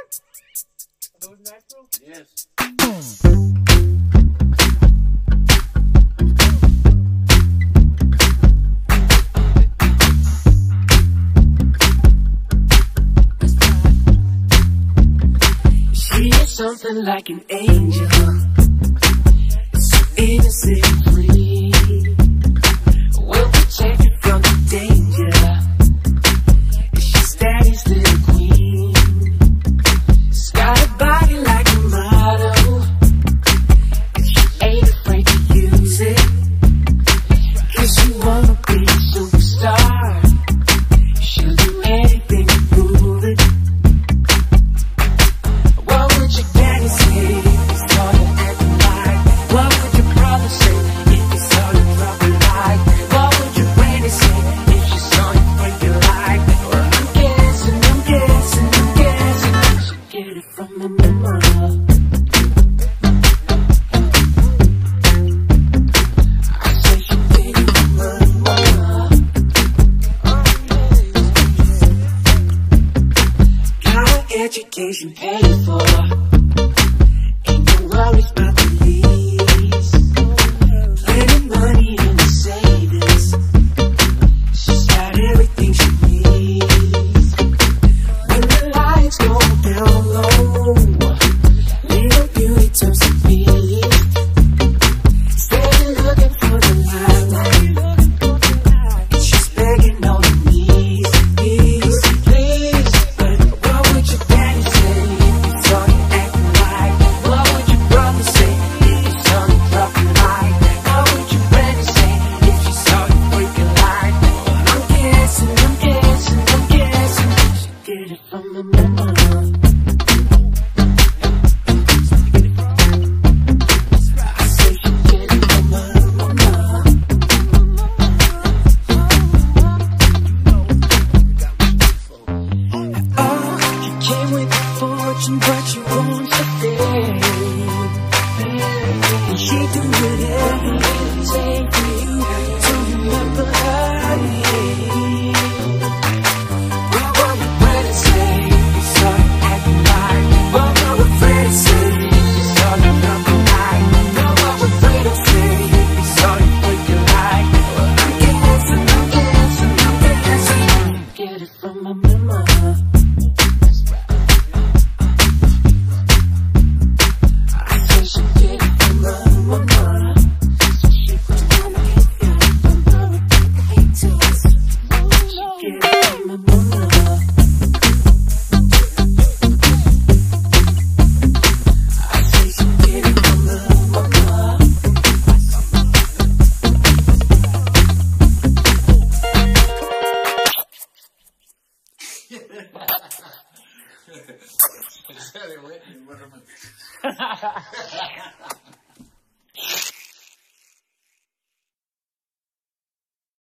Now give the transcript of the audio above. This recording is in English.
Are those natural? Yes. She is something like an angel, so innocent and free. We'll protect you from the danger. She's daddy's little queen. She's got a body like a model, and she ain't afraid to use it. 'Cause she wanna be a superstar. She'll do anything to prove it. What would your daddy say if he saw you acting like? What would your brother say if he saw you dropping like? What would your granny say if she saw you breaking like? Well, I'm guessing she get it from my mama. I say she get it from my mama. Got her education paid for. Ain't no worries about the lease. Plenty money in the savings. She's got everything she needs. When the lights go down low, little beauty turns to beast. Steady looking for the limelight. She's begging on her knees, please, please. But what would your daddy say if he saw you acting like? What would your brother say if he saw you dropping like? What would your granny say if she saw you breaking like? I'm guessing she get it from my mama. I say she get it from my mama. Oh, you came with a fortune, but you want to stay. And she do whatever it takes for you to remember her name. What were you ready to say? You saw you acting like. What were we afraid to say? You saw you dropping like. What were we afraid to say? You saw you breaking like. Well, I'm guessing get it from my mama. I say she get it from my mama. She get it from my mama. I say she get it from my mama. Anyway,